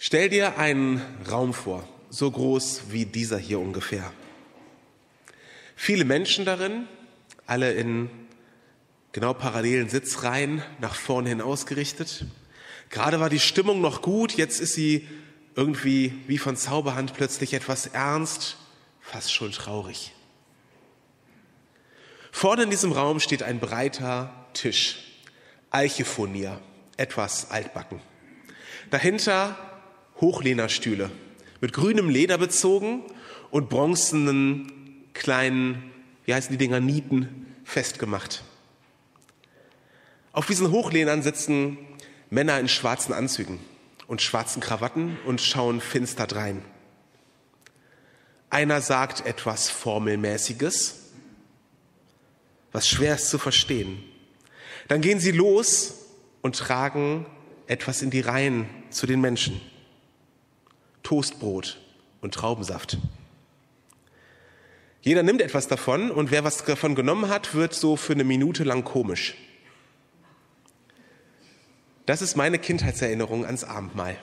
Stell dir einen Raum vor, so groß wie dieser hier ungefähr. Viele Menschen darin, alle in genau parallelen Sitzreihen, nach vorne hin ausgerichtet. Gerade war die Stimmung noch gut, jetzt ist sie irgendwie wie von Zauberhand plötzlich etwas ernst, fast schon traurig. Vorne in diesem Raum steht ein breiter Tisch, Eichefonier, etwas altbacken. Dahinter Hochlehnerstühle, mit grünem Leder bezogen und bronzenen kleinen, wie heißen die Dinger, Nieten festgemacht. Auf diesen Hochlehnern sitzen Männer in schwarzen Anzügen und schwarzen Krawatten und schauen finster drein. Einer sagt etwas Formelmäßiges, was schwer ist zu verstehen. Dann gehen sie los und tragen etwas in die Reihen zu den Menschen. Toastbrot und Traubensaft. Jeder nimmt etwas davon und wer was davon genommen hat, wird so für eine Minute lang komisch. Das ist meine Kindheitserinnerung ans Abendmahl.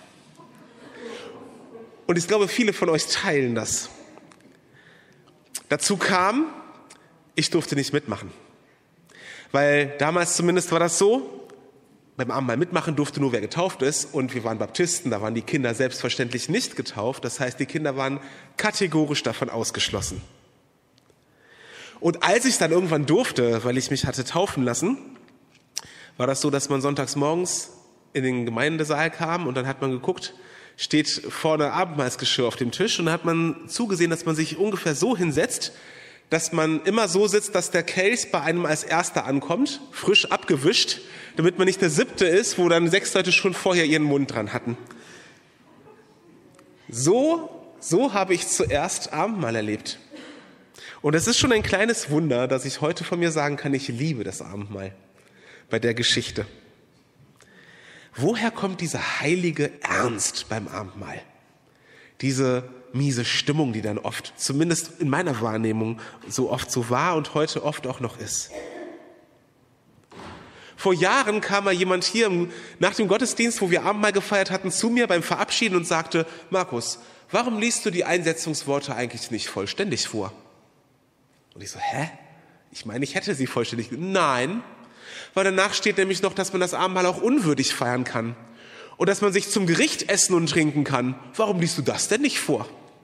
Und ich glaube, viele von euch teilen das. Dazu kam, ich durfte nicht mitmachen. Weil damals zumindest war das so, beim Abendmahl mitmachen durfte nur wer getauft ist und wir waren Baptisten, da waren die Kinder selbstverständlich nicht getauft. Das heißt, die Kinder waren kategorisch davon ausgeschlossen. Und als ich dann irgendwann durfte, weil ich mich hatte taufen lassen, war das so, dass man sonntags morgens in den Gemeindesaal kam und dann hat man geguckt, steht vorne Abendmahlsgeschirr auf dem Tisch und dann hat man zugesehen, dass man sich ungefähr so hinsetzt, dass man immer so sitzt, dass der Kelch bei einem als Erster ankommt, frisch abgewischt, damit man nicht der Siebte ist, wo dann 6 Leute schon vorher ihren Mund dran hatten. So habe ich zuerst Abendmahl erlebt. Und es ist schon ein kleines Wunder, dass ich heute von mir sagen kann, ich liebe das Abendmahl bei der Geschichte. Woher kommt dieser heilige Ernst beim Abendmahl? Diese miese Stimmung, die dann oft, zumindest in meiner Wahrnehmung, so oft so war und heute oft auch noch ist. Vor Jahren kam mal jemand hier nach dem Gottesdienst, wo wir Abendmahl gefeiert hatten, zu mir beim Verabschieden und sagte, Markus, warum liest du die Einsetzungsworte eigentlich nicht vollständig vor? Und ich so, ich meine, ich hätte sie vollständig. Nein, weil danach steht nämlich noch, dass man das Abendmahl auch unwürdig feiern kann. Und dass man sich zum Gericht essen und trinken kann. Warum liest du das denn nicht vor?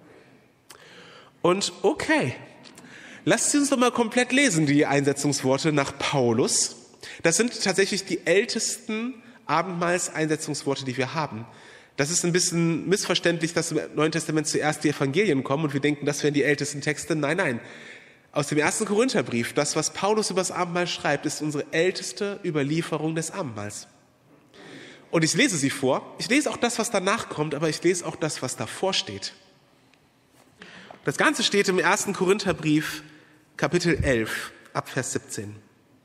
Und okay, lasst Sie uns doch mal komplett lesen, die Einsetzungsworte nach Paulus. Das sind tatsächlich die ältesten Abendmahlseinsetzungsworte, die wir haben. Das ist ein bisschen missverständlich, dass im Neuen Testament zuerst die Evangelien kommen und wir denken, das wären die ältesten Texte. Nein. Aus dem 1. Korintherbrief, das, was Paulus über das Abendmahl schreibt, ist unsere älteste Überlieferung des Abendmahls. Und ich lese sie vor. Ich lese auch das, was danach kommt, aber ich lese auch das, was davor steht. Das Ganze steht im 1. Korintherbrief, Kapitel 11, ab Vers 17.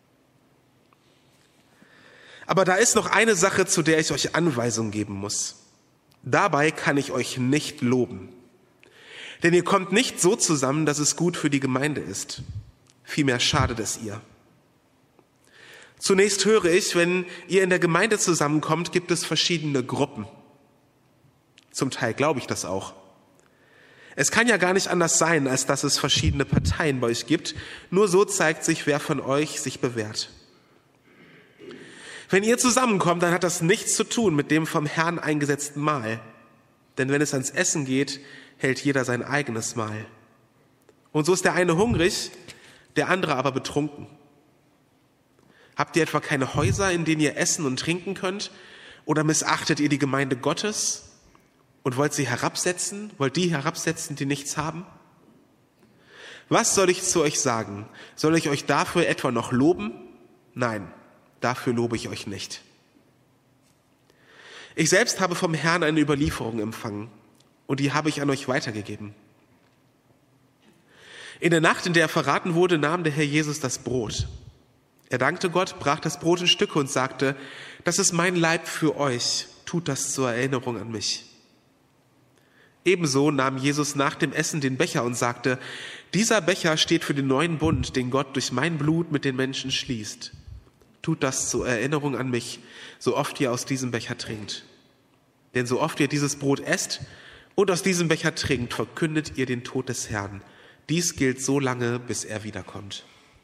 Aber da ist noch eine Sache, zu der ich euch Anweisung geben muss. Dabei kann ich euch nicht loben. Denn ihr kommt nicht so zusammen, dass es gut für die Gemeinde ist. Vielmehr schadet es ihr. Zunächst höre ich, wenn ihr in der Gemeinde zusammenkommt, gibt es verschiedene Gruppen. Zum Teil glaube ich das auch. Es kann ja gar nicht anders sein, als dass es verschiedene Parteien bei euch gibt. Nur so zeigt sich, wer von euch sich bewährt. Wenn ihr zusammenkommt, dann hat das nichts zu tun mit dem vom Herrn eingesetzten Mahl. Denn wenn es ans Essen geht, hält jeder sein eigenes Mahl. Und so ist der eine hungrig, der andere aber betrunken. Habt ihr etwa keine Häuser, in denen ihr essen und trinken könnt? Oder missachtet ihr die Gemeinde Gottes und wollt sie herabsetzen? Wollt die herabsetzen, die nichts haben? Was soll ich zu euch sagen? Soll ich euch dafür etwa noch loben? Nein, dafür lobe ich euch nicht. Ich selbst habe vom Herrn eine Überlieferung empfangen und die habe ich an euch weitergegeben. In der Nacht, in der er verraten wurde, nahm der Herr Jesus das Brot. Er dankte Gott, brach das Brot in Stücke und sagte, das ist mein Leib für euch, tut das zur Erinnerung an mich. Ebenso nahm Jesus nach dem Essen den Becher und sagte, dieser Becher steht für den neuen Bund, den Gott durch mein Blut mit den Menschen schließt. Tut das zur Erinnerung an mich, so oft ihr aus diesem Becher trinkt. Denn so oft ihr dieses Brot esst und aus diesem Becher trinkt, verkündet ihr den Tod des Herrn. Dies gilt so lange, bis er wiederkommt.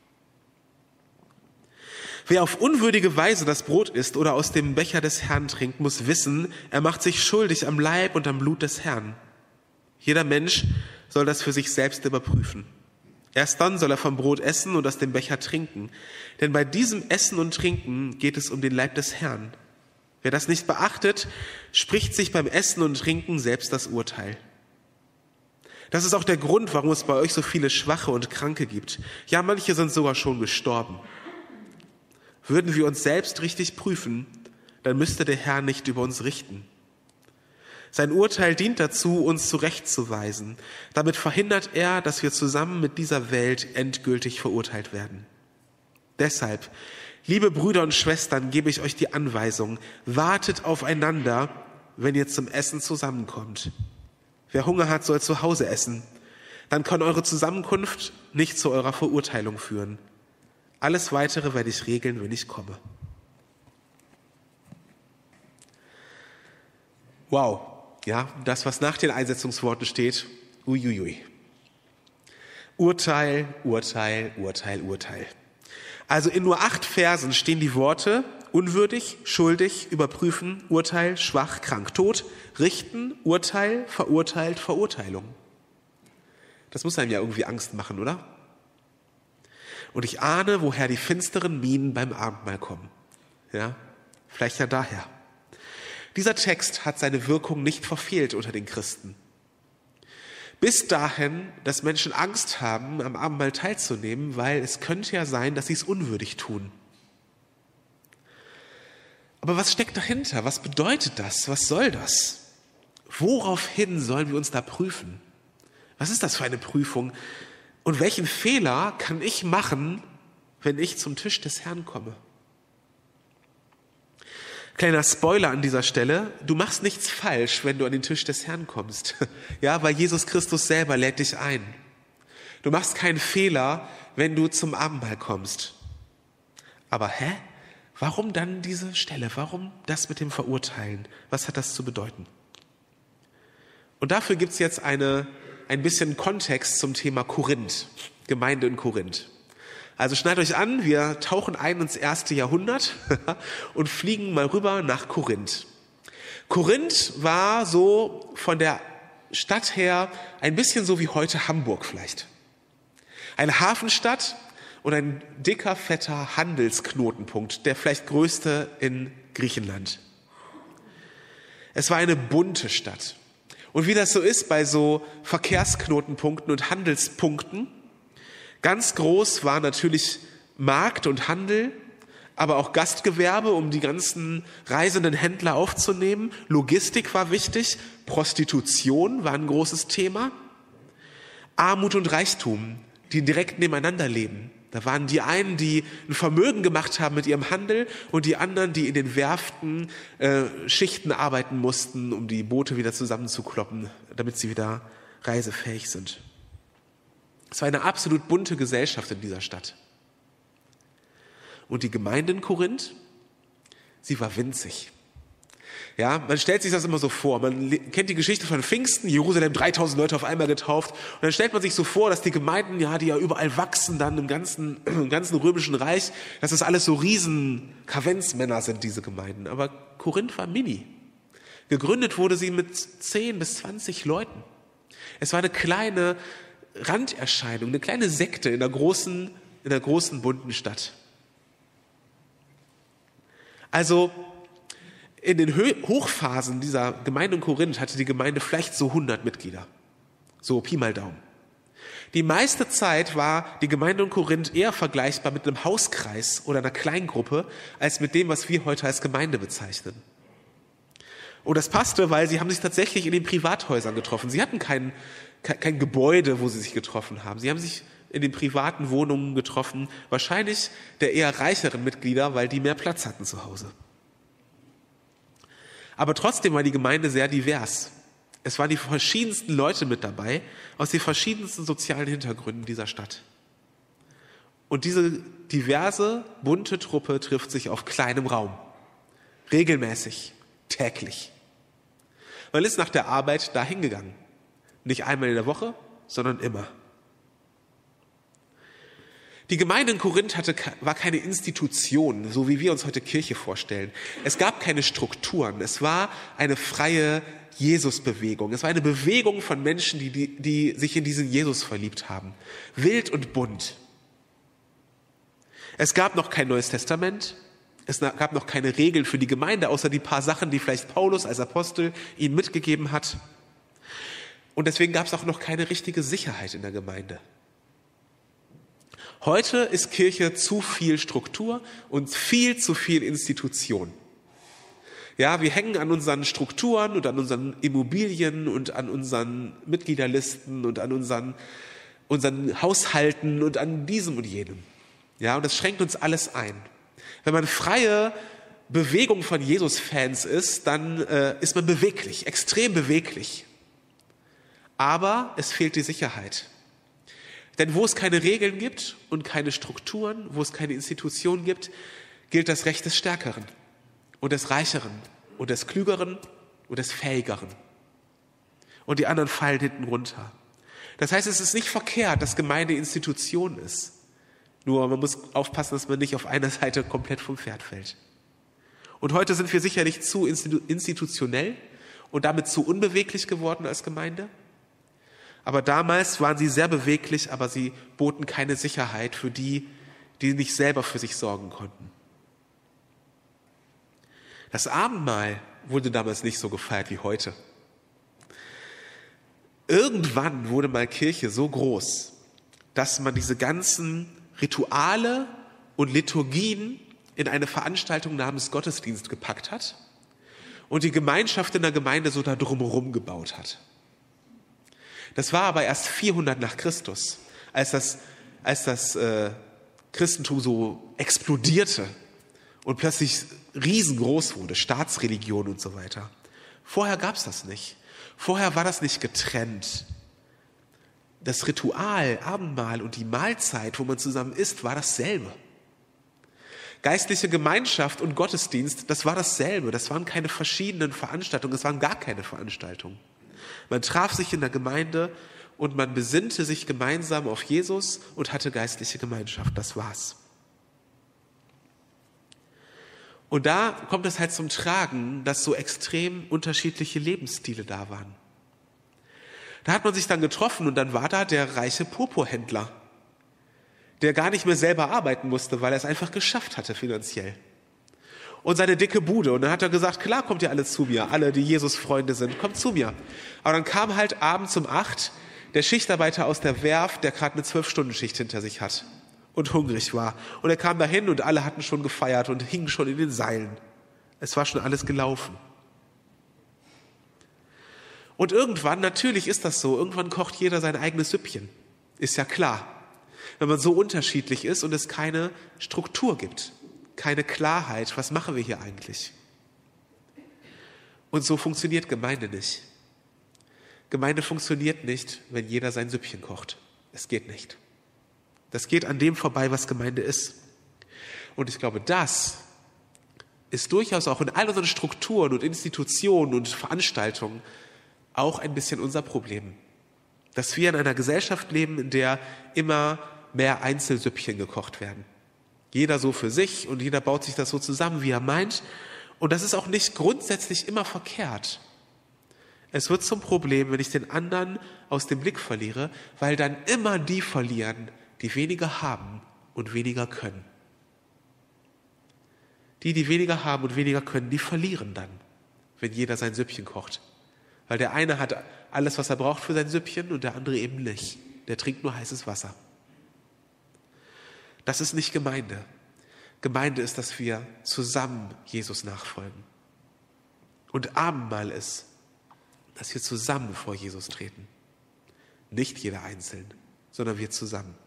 Wer auf unwürdige Weise das Brot isst oder aus dem Becher des Herrn trinkt, muss wissen, er macht sich schuldig am Leib und am Blut des Herrn. Jeder Mensch soll das für sich selbst überprüfen. Erst dann soll er vom Brot essen und aus dem Becher trinken. Denn bei diesem Essen und Trinken geht es um den Leib des Herrn. Wer das nicht beachtet, spricht sich beim Essen und Trinken selbst das Urteil. Das ist auch der Grund, warum es bei euch so viele Schwache und Kranke gibt. Ja, manche sind sogar schon gestorben. Würden wir uns selbst richtig prüfen, dann müsste der Herr nicht über uns richten. Sein Urteil dient dazu, uns zurechtzuweisen. Damit verhindert er, dass wir zusammen mit dieser Welt endgültig verurteilt werden. Deshalb, liebe Brüder und Schwestern, gebe ich euch die Anweisung, wartet aufeinander, wenn ihr zum Essen zusammenkommt. Wer Hunger hat, soll zu Hause essen. Dann kann eure Zusammenkunft nicht zu eurer Verurteilung führen. Alles Weitere werde ich regeln, wenn ich komme. Wow, ja, das, was nach den Einsetzungsworten steht, uiuiui. Urteil, Urteil, Urteil, Urteil. Also in nur 8 Versen stehen die Worte unwürdig, schuldig, überprüfen, Urteil, schwach, krank, tot, richten, Urteil, verurteilt, Verurteilung. Das muss einem ja irgendwie Angst machen, oder? Und ich ahne, woher die finsteren Mienen beim Abendmahl kommen. Ja, vielleicht ja daher. Dieser Text hat seine Wirkung nicht verfehlt unter den Christen. Bis dahin, dass Menschen Angst haben, am Abendmahl teilzunehmen, weil es könnte ja sein, dass sie es unwürdig tun. Aber was steckt dahinter? Was bedeutet das? Was soll das? Woraufhin sollen wir uns da prüfen? Was ist das für eine Prüfung? Und welchen Fehler kann ich machen, wenn ich zum Tisch des Herrn komme? Kleiner Spoiler an dieser Stelle, du machst nichts falsch, wenn du an den Tisch des Herrn kommst. Ja, weil Jesus Christus selber lädt dich ein. Du machst keinen Fehler, wenn du zum Abendmahl kommst. Aber warum dann diese Stelle? Warum das mit dem Verurteilen? Was hat das zu bedeuten? Und dafür gibt es jetzt ein bisschen Kontext zum Thema Korinth, Gemeinde in Korinth. Also schneidet euch an, wir tauchen ein ins 1. Jahrhundert und fliegen mal rüber nach Korinth. Korinth war so von der Stadt her ein bisschen so wie heute Hamburg vielleicht. Eine Hafenstadt und ein dicker, fetter Handelsknotenpunkt, der vielleicht größte in Griechenland. Es war eine bunte Stadt. Und wie das so ist bei so Verkehrsknotenpunkten und Handelspunkten, ganz groß war natürlich Markt und Handel, aber auch Gastgewerbe, um die ganzen reisenden Händler aufzunehmen. Logistik war wichtig, Prostitution war ein großes Thema. Armut und Reichtum, die direkt nebeneinander leben. Da waren die einen, die ein Vermögen gemacht haben mit ihrem Handel und die anderen, die in den Werften Schichten arbeiten mussten, um die Boote wieder zusammenzukloppen, damit sie wieder reisefähig sind. Es war eine absolut bunte Gesellschaft in dieser Stadt. Und die Gemeinde in Korinth, sie war winzig. Ja, man stellt sich das immer so vor. Man kennt die Geschichte von Pfingsten, Jerusalem, 3000 Leute auf einmal getauft. Und dann stellt man sich so vor, dass die Gemeinden, die ja überall wachsen, dann im ganzen römischen Reich, dass das alles so riesen Kavenzmänner sind, diese Gemeinden. Aber Korinth war mini. Gegründet wurde sie mit 10 bis 20 Leuten. Es war eine kleine Randerscheinung, eine kleine Sekte in der großen bunten Stadt. Also in den Hochphasen dieser Gemeinde in Korinth hatte die Gemeinde vielleicht so 100 Mitglieder. So Pi mal Daumen. Die meiste Zeit war die Gemeinde in Korinth eher vergleichbar mit einem Hauskreis oder einer Kleingruppe, als mit dem, was wir heute als Gemeinde bezeichnen. Und das passte, weil sie haben sich tatsächlich in den Privathäusern getroffen. Sie hatten kein Gebäude, wo sie sich getroffen haben. Sie haben sich in den privaten Wohnungen getroffen, wahrscheinlich der eher reicheren Mitglieder, weil die mehr Platz hatten zu Hause. Aber trotzdem war die Gemeinde sehr divers. Es waren die verschiedensten Leute mit dabei, aus den verschiedensten sozialen Hintergründen dieser Stadt. Und diese diverse, bunte Truppe trifft sich auf kleinem Raum. Regelmäßig, täglich. Man ist nach der Arbeit dahin gegangen. Nicht einmal in der Woche, sondern immer. Die Gemeinde in Korinth war keine Institution, so wie wir uns heute Kirche vorstellen. Es gab keine Strukturen. Es war eine freie Jesusbewegung. Es war eine Bewegung von Menschen, die sich in diesen Jesus verliebt haben. Wild und bunt. Es gab noch kein Neues Testament. Es gab noch keine Regeln für die Gemeinde, außer die paar Sachen, die vielleicht Paulus als Apostel ihnen mitgegeben hat. Und deswegen gab es auch noch keine richtige Sicherheit in der Gemeinde. Heute ist Kirche zu viel Struktur und viel zu viel Institution. Ja, wir hängen an unseren Strukturen und an unseren Immobilien und an unseren Mitgliederlisten und an unseren Haushalten und an diesem und jenem. Ja, und das schränkt uns alles ein. Wenn man freie Bewegung von Jesus-Fans ist, dann ist man beweglich, extrem beweglich. Aber es fehlt die Sicherheit. Denn wo es keine Regeln gibt und keine Strukturen, wo es keine Institutionen gibt, gilt das Recht des Stärkeren und des Reicheren und des Klügeren und des Fähigeren. Und die anderen fallen hinten runter. Das heißt, es ist nicht verkehrt, dass Gemeinde Institution ist. Nur man muss aufpassen, dass man nicht auf einer Seite komplett vom Pferd fällt. Und heute sind wir sicherlich zu institutionell und damit zu unbeweglich geworden als Gemeinde. Aber damals waren sie sehr beweglich, aber sie boten keine Sicherheit für die, die nicht selber für sich sorgen konnten. Das Abendmahl wurde damals nicht so gefeiert wie heute. Irgendwann wurde mal Kirche so groß, dass man diese ganzen Rituale und Liturgien in eine Veranstaltung namens Gottesdienst gepackt hat und die Gemeinschaft in der Gemeinde so da drumherum gebaut hat. Das war aber erst 400 nach Christus, als das Christentum so explodierte und plötzlich riesengroß wurde, Staatsreligion und so weiter. Vorher gab es das nicht. Vorher war das nicht getrennt. Das Ritual, Abendmahl und die Mahlzeit, wo man zusammen isst, war dasselbe. Geistliche Gemeinschaft und Gottesdienst, das war dasselbe. Das waren keine verschiedenen Veranstaltungen, das waren gar keine Veranstaltungen. Man traf sich in der Gemeinde und man besinnte sich gemeinsam auf Jesus und hatte geistliche Gemeinschaft. Das war's. Und da kommt es halt zum Tragen, dass so extrem unterschiedliche Lebensstile da waren. Da hat man sich dann getroffen und dann war da der reiche Purpurhändler, der gar nicht mehr selber arbeiten musste, weil er es einfach geschafft hatte finanziell. Und seine dicke Bude. Und dann hat er gesagt, klar kommt ihr alle zu mir, alle, die Jesus-Freunde sind, kommt zu mir. Aber dann kam halt abends um 8 der Schichtarbeiter aus der Werft, der gerade eine 12-Stunden-Schicht hinter sich hat und hungrig war. Und er kam dahin und alle hatten schon gefeiert und hingen schon in den Seilen. Es war schon alles gelaufen. Und irgendwann, natürlich ist das so, irgendwann kocht jeder sein eigenes Süppchen. Ist ja klar. Wenn man so unterschiedlich ist und es keine Struktur gibt. Keine Klarheit, was machen wir hier eigentlich? Und so funktioniert Gemeinde nicht. Gemeinde funktioniert nicht, wenn jeder sein Süppchen kocht. Es geht nicht. Das geht an dem vorbei, was Gemeinde ist. Und ich glaube, das ist durchaus auch in all unseren Strukturen und Institutionen und Veranstaltungen auch ein bisschen unser Problem. Dass wir in einer Gesellschaft leben, in der immer mehr Einzelsüppchen gekocht werden. Jeder so für sich und jeder baut sich das so zusammen, wie er meint. Und das ist auch nicht grundsätzlich immer verkehrt. Es wird zum Problem, wenn ich den anderen aus dem Blick verliere, weil dann immer die verlieren, die weniger haben und weniger können. Die weniger haben und weniger können, die verlieren dann, wenn jeder sein Süppchen kocht. Weil der eine hat alles, was er braucht für sein Süppchen und der andere eben nicht. Der trinkt nur heißes Wasser. Das ist nicht Gemeinde. Gemeinde ist, dass wir zusammen Jesus nachfolgen. Und Abendmahl ist, dass wir zusammen vor Jesus treten. Nicht jeder einzeln, sondern wir zusammen.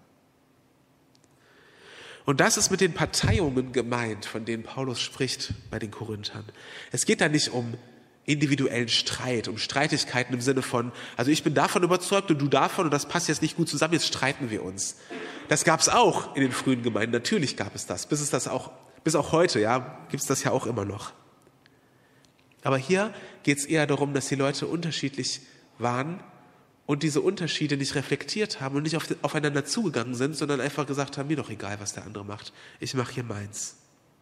Und das ist mit den Parteiungen gemeint, von denen Paulus spricht bei den Korinthern. Es geht da nicht um individuellen Streit, um Streitigkeiten im Sinne von, also ich bin davon überzeugt und du davon und das passt jetzt nicht gut zusammen, jetzt streiten wir uns. Das gab es auch in den frühen Gemeinden, natürlich gab es das, bis auch heute, ja, gibt es das ja auch immer noch. Aber hier geht es eher darum, dass die Leute unterschiedlich waren und diese Unterschiede nicht reflektiert haben und nicht aufeinander zugegangen sind, sondern einfach gesagt haben, mir doch egal, was der andere macht. Ich mache hier meins.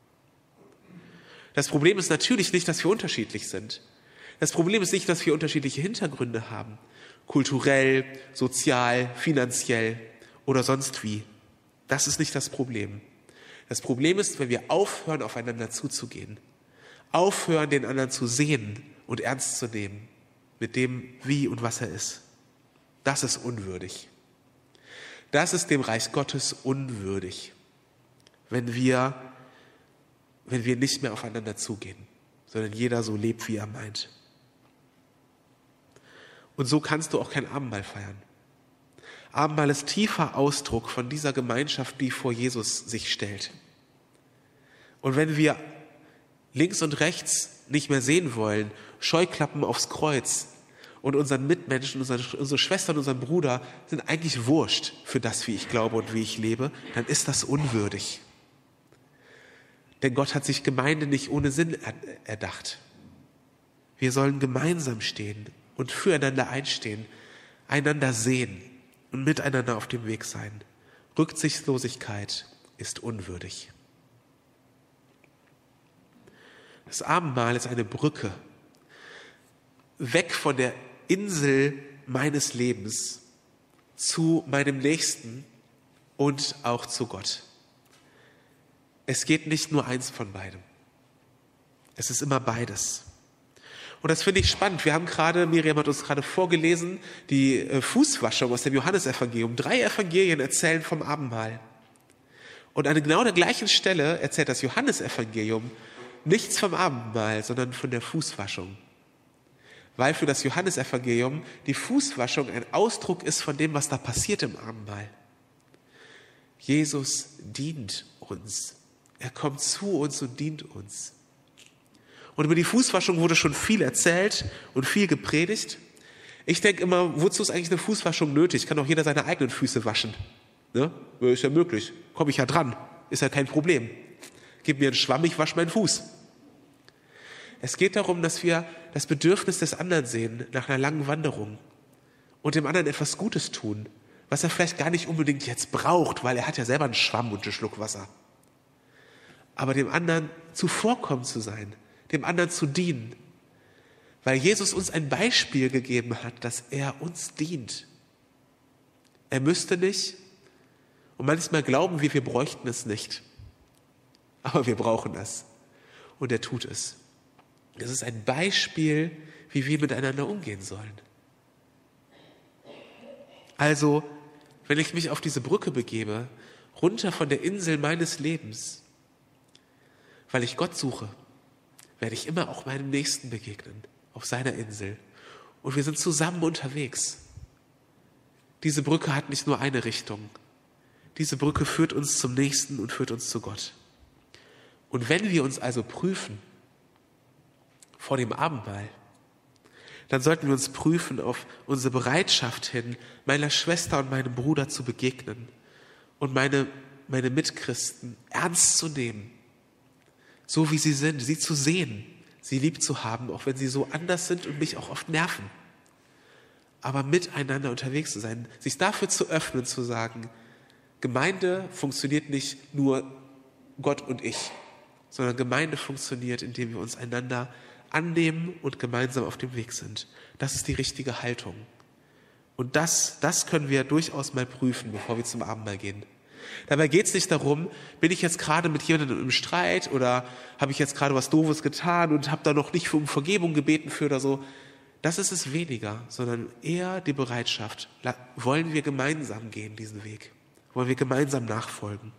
Das Problem ist natürlich nicht, dass wir unterschiedlich sind. Das Problem ist nicht, dass wir unterschiedliche Hintergründe haben. Kulturell, sozial, finanziell oder sonst wie. Das ist nicht das Problem. Das Problem ist, wenn wir aufhören, aufeinander zuzugehen. Aufhören, den anderen zu sehen und ernst zu nehmen. Mit dem, wie und was er ist. Das ist unwürdig. Das ist dem Reich Gottes unwürdig. Wenn wir nicht mehr aufeinander zugehen, sondern jeder so lebt, wie er meint. Und so kannst du auch kein Abendmahl feiern. Abendmahl ist tiefer Ausdruck von dieser Gemeinschaft, die vor Jesus sich stellt. Und wenn wir links und rechts nicht mehr sehen wollen, Scheuklappen aufs Kreuz und unseren Mitmenschen, unsere Schwestern, unseren Bruder sind eigentlich wurscht für das, wie ich glaube und wie ich lebe, dann ist das unwürdig. Denn Gott hat sich Gemeinde nicht ohne Sinn erdacht. Wir sollen gemeinsam stehen und füreinander einstehen, einander sehen und miteinander auf dem Weg sein. Rücksichtslosigkeit ist unwürdig. Das Abendmahl ist eine Brücke weg von der Insel meines Lebens zu meinem Nächsten und auch zu Gott. Es geht nicht nur eins von beidem. Es ist immer beides. Und das finde ich spannend. Miriam hat uns gerade vorgelesen, die Fußwaschung aus dem Johannesevangelium. 3 Evangelien erzählen vom Abendmahl. Und an genau der gleichen Stelle erzählt das Johannesevangelium nichts vom Abendmahl, sondern von der Fußwaschung. Weil für das Johannesevangelium die Fußwaschung ein Ausdruck ist von dem, was da passiert im Abendmahl. Jesus dient uns. Er kommt zu uns und dient uns. Und über die Fußwaschung wurde schon viel erzählt und viel gepredigt. Ich denke immer, wozu ist eigentlich eine Fußwaschung nötig? Kann doch jeder seine eigenen Füße waschen. Ne? Ist ja möglich. Komme ich ja dran. Ist ja kein Problem. Gib mir einen Schwamm, ich wasche meinen Fuß. Es geht darum, dass wir das Bedürfnis des anderen sehen nach einer langen Wanderung und dem anderen etwas Gutes tun, was er vielleicht gar nicht unbedingt jetzt braucht, weil er hat ja selber einen Schwamm und einen Schluck Wasser. Aber dem anderen zuvorkommen zu sein, dem anderen zu dienen, weil Jesus uns ein Beispiel gegeben hat, dass er uns dient. Er müsste nicht und manchmal glauben wir bräuchten es nicht, aber wir brauchen es und er tut es. Es ist ein Beispiel, wie wir miteinander umgehen sollen. Also, wenn ich mich auf diese Brücke begebe, runter von der Insel meines Lebens, weil ich Gott suche, werde ich immer auch meinem Nächsten begegnen, auf seiner Insel. Und wir sind zusammen unterwegs. Diese Brücke hat nicht nur eine Richtung. Diese Brücke führt uns zum Nächsten und führt uns zu Gott. Und wenn wir uns also prüfen vor dem Abendmahl, dann sollten wir uns prüfen auf unsere Bereitschaft hin, meiner Schwester und meinem Bruder zu begegnen und meine Mitchristen ernst zu nehmen, so wie sie sind, sie zu sehen, sie lieb zu haben, auch wenn sie so anders sind und mich auch oft nerven. Aber miteinander unterwegs zu sein, sich dafür zu öffnen, zu sagen, Gemeinde funktioniert nicht nur Gott und ich, sondern Gemeinde funktioniert, indem wir uns einander annehmen und gemeinsam auf dem Weg sind. Das ist die richtige Haltung. Und das können wir durchaus mal prüfen, bevor wir zum Abendmahl gehen. Dabei geht es nicht darum, bin ich jetzt gerade mit jemandem im Streit oder habe ich jetzt gerade was Doofes getan und habe da noch nicht um Vergebung gebeten für oder so. Das ist es weniger, sondern eher die Bereitschaft. Wollen wir gemeinsam gehen, diesen Weg? Wollen wir gemeinsam nachfolgen?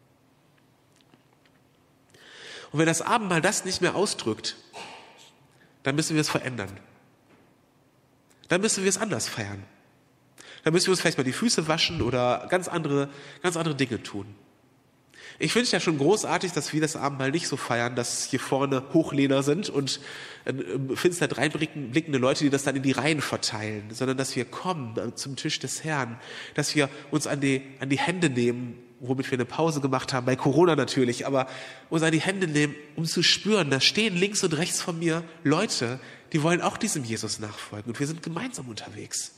Und wenn das Abendmahl das nicht mehr ausdrückt, dann müssen wir es verändern. Dann müssen wir es anders feiern. Dann müssen wir uns vielleicht mal die Füße waschen oder ganz andere Dinge tun. Ich finde es ja schon großartig, dass wir das Abendmahl nicht so feiern, dass hier vorne Hochlehner sind und finster dreinblickende Leute, die das dann in die Reihen verteilen, sondern dass wir kommen zum Tisch des Herrn, dass wir uns an die Hände nehmen womit wir eine Pause gemacht haben, bei Corona natürlich, aber uns an die Hände nehmen, um zu spüren, da stehen links und rechts von mir Leute, die wollen auch diesem Jesus nachfolgen und wir sind gemeinsam unterwegs.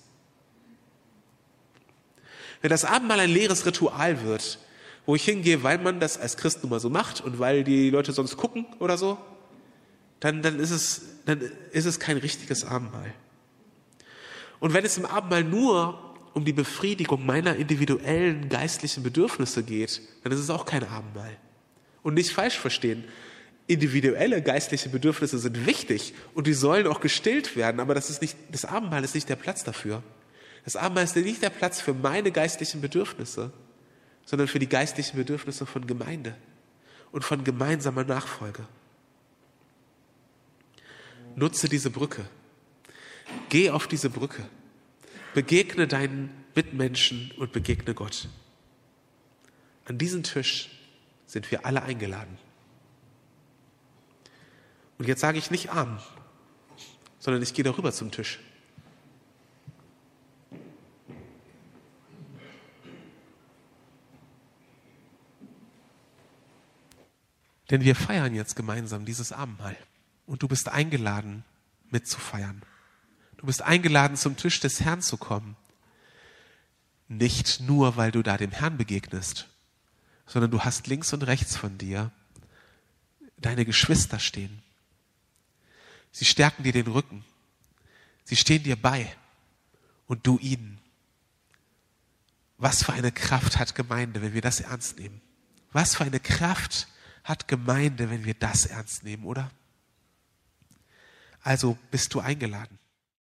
Wenn das Abendmahl ein leeres Ritual wird, wo ich hingehe, weil man das als Christ nun mal so macht und weil die Leute sonst gucken oder so, dann ist es kein richtiges Abendmahl. Und wenn es im Abendmahl nur um die Befriedigung meiner individuellen geistlichen Bedürfnisse geht, dann ist es auch kein Abendmahl. Und nicht falsch verstehen, individuelle geistliche Bedürfnisse sind wichtig und die sollen auch gestillt werden, aber das Abendmahl ist nicht der Platz dafür. Das Abendmahl ist nicht der Platz für meine geistlichen Bedürfnisse, sondern für die geistlichen Bedürfnisse von Gemeinde und von gemeinsamer Nachfolge. Nutze diese Brücke. Geh auf diese Brücke. Begegne deinen Mitmenschen und begegne Gott. An diesen Tisch sind wir alle eingeladen. Und jetzt sage ich nicht Amen, sondern ich gehe darüber zum Tisch. Denn wir feiern jetzt gemeinsam dieses Abendmahl. Und du bist eingeladen, mitzufeiern. Du bist eingeladen, zum Tisch des Herrn zu kommen. Nicht nur, weil du da dem Herrn begegnest, sondern du hast links und rechts von dir deine Geschwister stehen. Sie stärken dir den Rücken. Sie stehen dir bei und du ihnen. Was für eine Kraft hat Gemeinde, wenn wir das ernst nehmen? Was für eine Kraft hat Gemeinde, wenn wir das ernst nehmen, oder? Also bist du eingeladen.